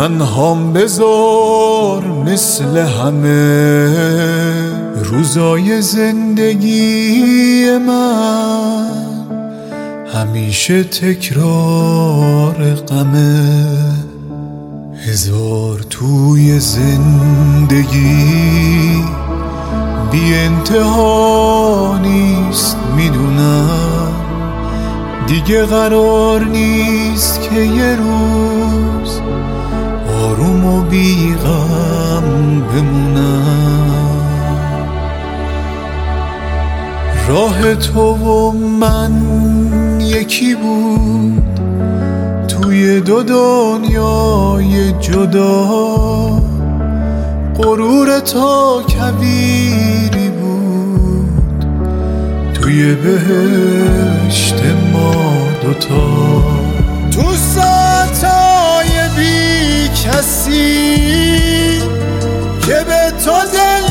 تنهام بذار مثل همه روزای زندگی من، همیشه تکرار غمه. هزار توی زندگی بی انتها نیست، میدونم دیگه قرار نیست که یه روز آروم و بی غم بمونم. راه تو و من یکی بود توی دو دنیای جدا، غرور تا کویری بود توی بهشت ما دوتا. تو ساعتای بی کسی که به تو دل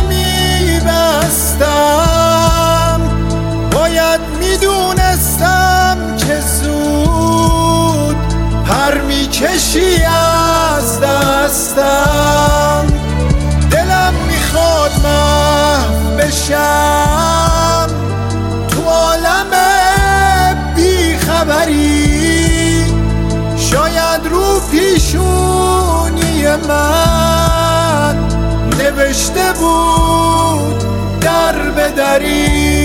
میبستم، باید میدونستم که زود پر میکشی از دستم. دلم میخواد محو بشم تو عالم بی خبری، شاید رو پیشونی من نوشته بود در به دری.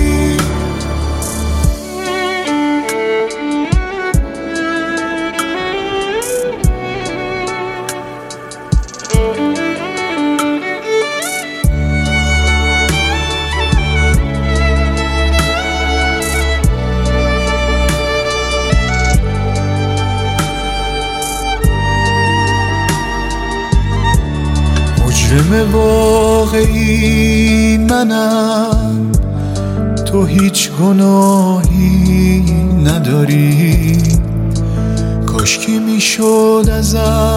مجرم واقعی منم، تو هیچ گناهی نداری. کاشکی میشد از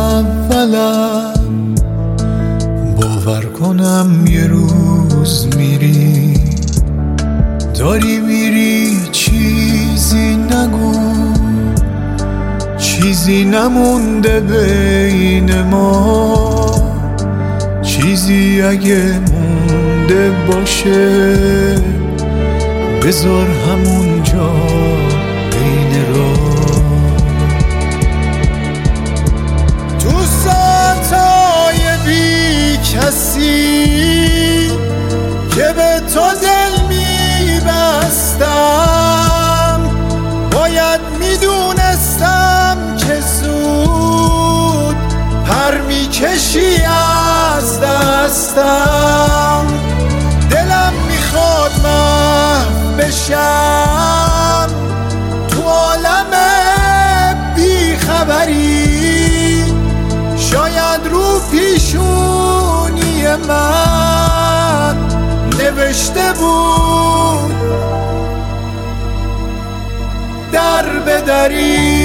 اولم باور کنم یه روز میری. داری میری چیزی نگو، چیزی نمونده بین ما. چیزی اگه مونده باشه بذار همونجا بین راه. تو ساعتای بی کسی که به تو دل میبستم، باید میدونستم که زود پر میکشی از دستم. دلم میخواد محو بشم تو عالم بی خبری، شاید رو پیشونی من نوشته بود در به دری.